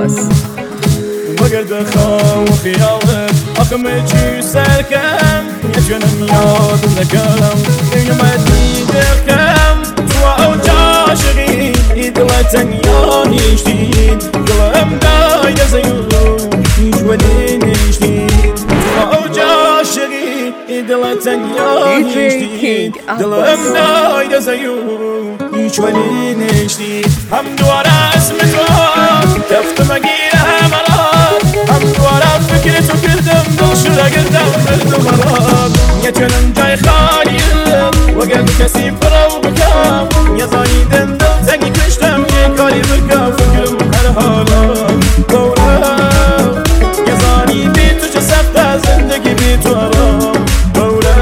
عباس. وقد خاو خيالك أخمتي سركم يجنم ياض لكلم يوم تيدكم توا وجاشغي يدلتن ياني جديد قلم دايد زيو يجولين جديد توا وجاشغي يدلتن ياني جديد قلم دايد زيو يجولين جديد هم دوار اسمك كفت مقيلة مرات هم دوار فكرت وكردم دلشرة قدام بردم مرات يجنم جاي خالي وقلب كسي فرو بكام يزاني دندل تنقي كشتم يكالي بكام فكرم هرهالا دورا يزاني بيتو جسفتا زندگي بيتو أرام دورا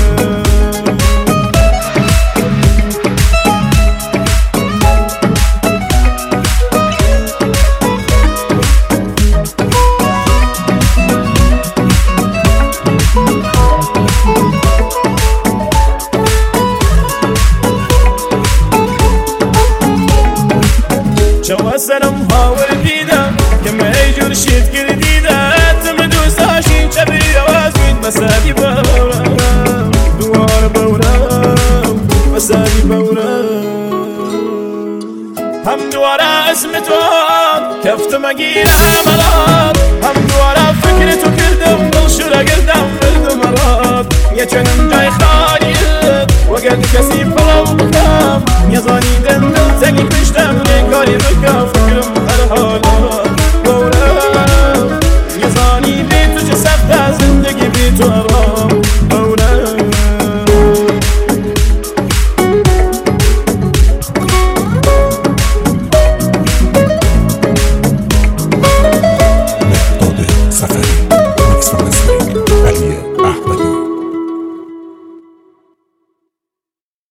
شو سرم هاور دیدم که میجور شید کردیده تم دوست داشتین چبری روازوید مساوی بورم دوار بورم مساوی بورم هم دوار اسمتون کفت مگیرم الان هم دوار فکرتو کردم دلشوره گردم بردم الان یه چنم جای خالیت وقت کسی فرو بکم